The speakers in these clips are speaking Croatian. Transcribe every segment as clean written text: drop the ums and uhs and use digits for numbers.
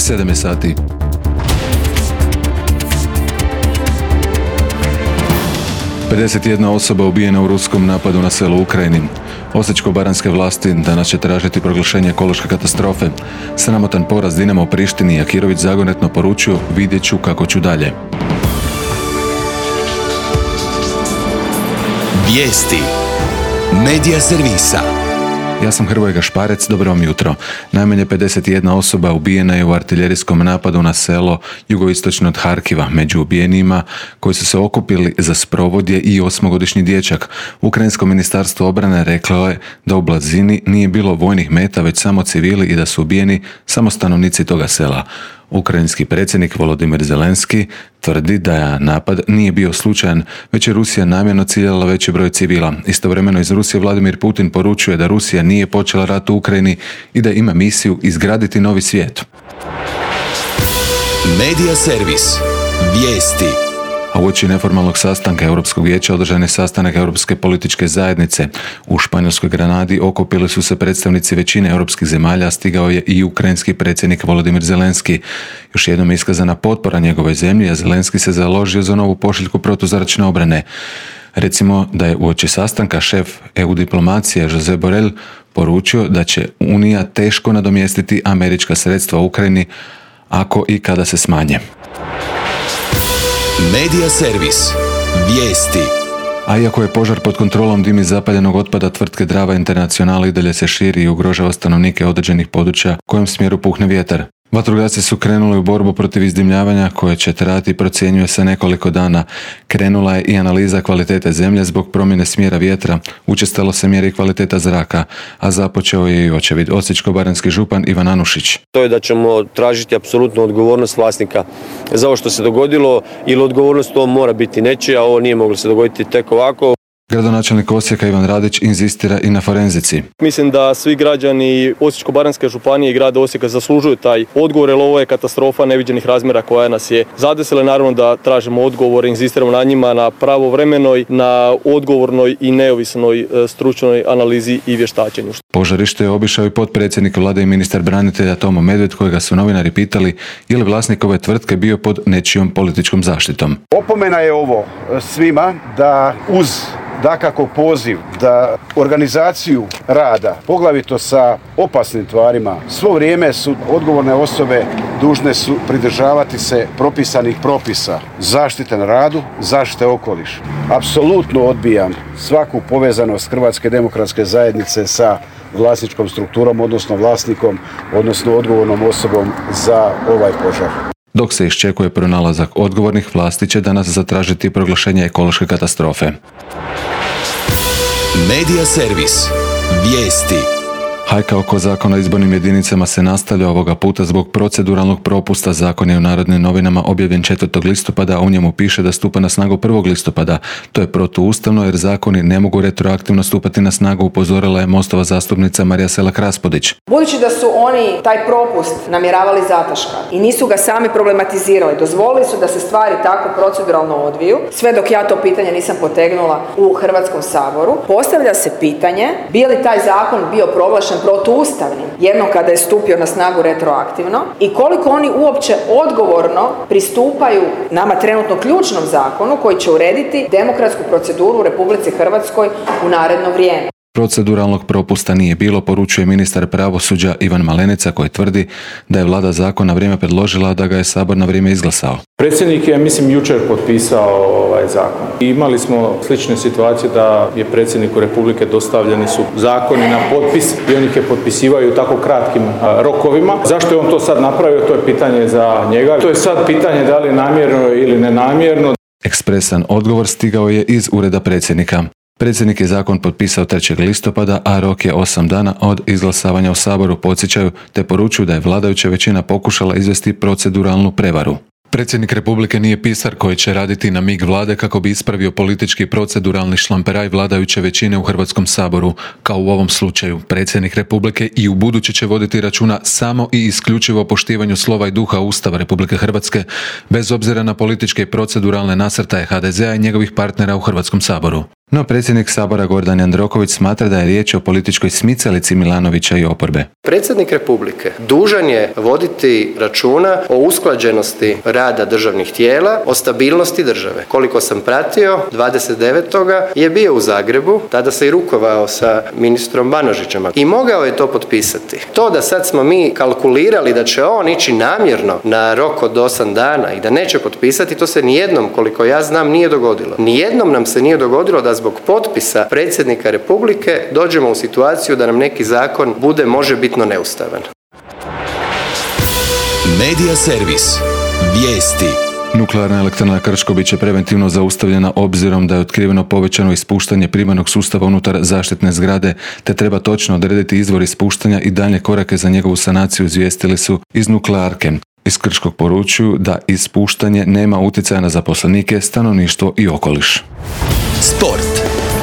7 je sati. ...51 osoba ubijena u ruskom napadu na selo u Ukrajini. Osječko-baranjske vlasti danas će tražiti proglašenje ekološke katastrofe. Sramotan poraz Dinama u Prištini, a Kirović zagonetno poručio: vidjet ću kako ću dalje. Vijesti Medija servisa. Ja sam Hrvoje Gašparec, dobro vam jutro. Najmanje 51 osoba ubijena je u artiljerijskom napadu na selo jugoistočno od Harkiva. Među ubijenima koji su se okupili za sprovod je i 8-godišnji dječak. Ukrajinsko ministarstvo obrane reklo je da u blizini nije bilo vojnih meta, već samo civili i da su ubijeni samo stanovnici toga sela. Ukrajinski predsjednik Volodimir Zelenski tvrdi da napad nije bio slučajan, već je Rusija namjerno ciljala veći broj civila. Istovremeno iz Rusije Vladimir Putin poručuje da Rusija nije počela rat u Ukrajini i da ima misiju izgraditi novi svijet. Medija servis. Vijesti. A uoči neformalnog sastanka Europskog vijeća održan je sastanak Europske političke zajednice. U Španjolskoj Granadi okupili su se predstavnici većine europskih zemalja, stigao je i ukrajinski predsjednik Volodimir Zelenski. Još jednom je iskazana potpora njegovoj zemlji, a Zelenski se založio za novu pošiljku protuzračne obrane. Recimo da je uoči sastanka šef EU diplomacije Josep Borrell poručio da će Unija teško nadomjestiti američka sredstva u Ukrajini ako i kada se smanje. Medija servis. Vijesti. A iako je požar pod kontrolom, dim iz zapaljenog otpada tvrtke Drava International i dalje se širi i ugrožava stanovnike određenih područja u kojem smjeru puhne vjetar. Vatrogasci su krenuli u borbu protiv izdimljavanja koje će trajati, procjenjuje se, nekoliko dana. Krenula je i analiza kvalitete zemlje zbog promjene smjera vjetra, učestalo se mjeri kvaliteta zraka, a započeo je i očevid osječko-baranjski župan Ivan Anušić. To je da ćemo tražiti apsolutnu odgovornost vlasnika za ovo što se dogodilo, ili odgovornost to mora biti nečija, ovo nije moglo se dogoditi tek ovako. Gradonačelnik Osijeka Ivan Radić inzistira i na forenzici. Mislim da svi građani Osječko-baranjske županije i grada Osijeka zaslužuju taj odgovor, jer ovo je katastrofa neviđenih razmjera koja nas je zadesila. Naravno da tražimo odgovor, inzistiramo na njima, na pravovremenoj, na odgovornoj i neovisnoj stručnoj analizi i vještačenju. Požarište je obišao i potpredsjednik vlade i ministar branitelja Tomo Medved, kojega su novinari pitali je li vlasnik ove tvrtke bio pod nečijom političkom zaštitom. Opomena je ovo svima da uz dakako poziv da organizaciju rada, poglavito sa opasnim tvarima, svo vrijeme su odgovorne osobe dužne su pridržavati se propisanih propisa zaštite na radu, zaštite okoliša. Apsolutno odbijam svaku povezanost Hrvatske demokratske zajednice sa vlasničkom strukturom, odnosno vlasnikom, odnosno odgovornom osobom za ovaj požar. Dok se iščekuje pronalazak odgovornih, vlasti će danas zatražiti proglašenje ekološke katastrofe. Medija servis. Vijesti. Hajka oko zakona o izbornim jedinicama se nastavlja, ovoga puta zbog proceduralnog propusta. Zakon je u Narodnim novinama objavljen 4. listopada, a u njemu piše da stupa na snagu 1. listopada. To je protuustavno jer zakoni ne mogu retroaktivno stupati na snagu, upozorila je Mostova zastupnica Marija Selak Raspudić. Budući da su oni taj propust namjeravali zataškati i nisu ga sami problematizirali, dozvolili su da se stvari tako proceduralno odviju, sve dok ja to pitanje nisam potegnula u Hrvatskom saboru, postavlja se pitanje bi li taj zakon bio proglašen protuustavnim jednom kada je stupio na snagu retroaktivno i koliko oni uopće odgovorno pristupaju nama trenutno ključnom zakonu koji će urediti demokratsku proceduru u Republici Hrvatskoj u naredno vrijeme. Proceduralnog propusta nije bilo, poručuje ministar pravosuđa Ivan Malenica, koji tvrdi da je vlada zakon na vrijeme predložila, a da ga je Sabor na vrijeme izglasao. Predsjednik je, jučer potpisao ovaj zakon. Imali smo slične situacije da je predsjedniku Republike dostavljeni su zakoni na potpis i oni ih potpisivaju u tako kratkim rokovima. Zašto je on to sad napravio, to je pitanje za njega. To je sad pitanje da li je namjerno ili nenamjerno. Ekspresan odgovor stigao je iz ureda predsjednika. Predsjednik je zakon potpisao 3. listopada, a rok je 8 dana od izglasavanja u Saboru, podsjećaju, te poručuju da je vladajuća većina pokušala izvesti proceduralnu prevaru. Predsjednik Republike nije pisar koji će raditi na mig vlade kako bi ispravio politički proceduralni šlamperaj vladajuće većine u Hrvatskom saboru. Kao u ovom slučaju, predsjednik Republike i u buduće će voditi računa samo i isključivo o poštivanju slova i duha Ustava Republike Hrvatske, bez obzira na političke i proceduralne nasrtaje HDZ-a i njegovih partnera u Hrvatskom saboru. No predsjednik Sabora Gordan Jandroković smatra da je riječ o političkoj smicalici Milanovića i oporbe. Predsjednik Republike dužan je voditi računa o usklađenosti rada državnih tijela, o stabilnosti države. Koliko sam pratio, 29. je bio u Zagrebu, tada se i rukovao sa ministrom Banožićem i mogao je to potpisati. To da sad smo mi kalkulirali da će on ići namjerno na rok od 8 dana i da neće potpisati, to se nijednom, koliko ja znam, nije dogodilo. Nijednom nam se nije dogodilo da zbog potpisa predsjednika Republike dođemo u situaciju da nam neki zakon bude možebitno neustavan. Medija servis. Vijesti. Nuklearna elektrana Krško bit će preventivno zaustavljena obzirom da je otkriveno povećano ispuštanje primarnog sustava unutar zaštitne zgrade, te treba točno odrediti izvor ispuštanja i daljnje korake za njegovu sanaciju, izvijestili su iz nuklearke. Iz Krškog poručuju da ispuštanje nema utjecaja na zaposlenike, stanovništvo i okoliš. Sport.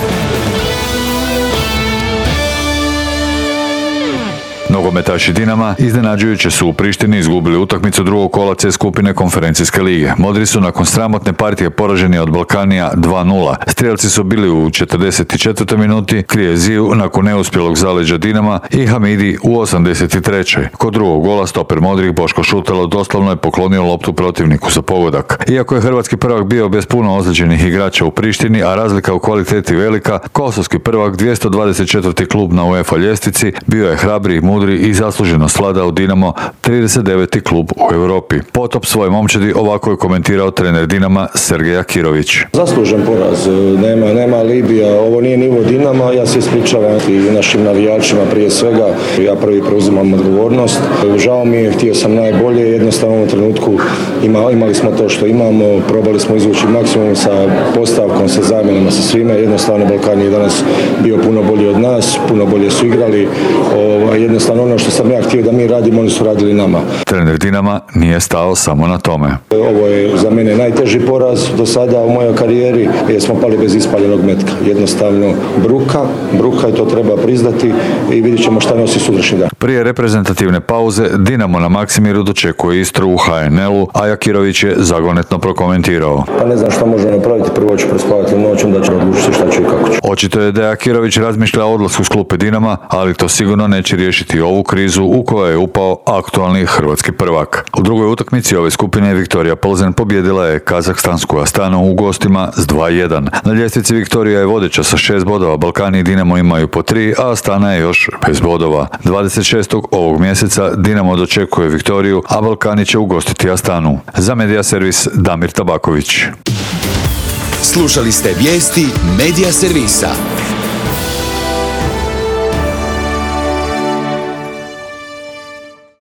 Nogometaši Dinama iznenađujuće su u Prištini izgubili utakmicu drugog kola C skupine konferencijske lige. Modri su nakon sramotne partije poraženi od Balkanija 2-0. Strijelci su bili u 44. minuti, Krijeziju nakon neuspjelog zaleđa Dinama i Hamidi u 83. Kod drugog gola stoper Modrih Boško Šutalo doslovno je poklonio loptu protivniku za pogodak. Iako je hrvatski prvak bio bez puno ozlijeđenih igrača u Prištini, a razlika u kvaliteti velika, kosovski prvak 224. klub na UEFA ljestvici bio je hrabri, mudri i zasluženo svladao Dinamo, 39. klub u Europi. Potop svoje momčadi ovako je komentirao trener Dinama Sergej Akirović. Zaslužen poraz, nema Libija, ovo nije nivo Dinama, ja se ispričavam i našim navijačima prije svega, ja prvi preuzimam odgovornost. Žao mi je, htio sam najbolje, jednostavno u ovom trenutku imali smo to što imamo, probali smo izvući maksimum sa postavkom, sa zamjenama, sa svime, jednostavno Balkan je danas bio puno bolji od nas, puno bolje su igrali, jednostavno ono što sam ja htio da mi radimo, oni su radili nama. Trener Dinama nije stao samo na tome. Ovo je za mene najteži poraz do sada u mojoj karijeri jer smo pali bez ispaljenog metka. Jednostavno bruka i to treba priznati i vidjet ćemo šta nosi sutrašnji dan. Prije reprezentativne pauze Dinamo na Maksimiru dočekuje Istru u HNL-u, a Jakirović je zagonetno prokomentirao. Pa ne znam šta možemo napraviti, prvo ću prespavati noć, onda ću odlučiti šta ću i kako ću. Očito je da Jakirović razmišlja o odlasku s klupe Dinama, ali to sigurno neće riješiti ovu krizu u kojoj je upao aktualni hrvatski prvak. U drugoj utakmici ove skupine Viktorija Plzen pobijedila je kazahstansku Astanu u gostima s 2-1. Na ljestvici Viktorija je vodeća sa 6 bodova, Balkani i Dinamo imaju po 3, a Astana je još bez bodova. 26. ovog mjeseca Dinamo dočekuje Viktoriju, a Balkani će ugostiti Astanu. Za Medija servis Damir Tabaković. Slušali ste vijesti Medija servisa.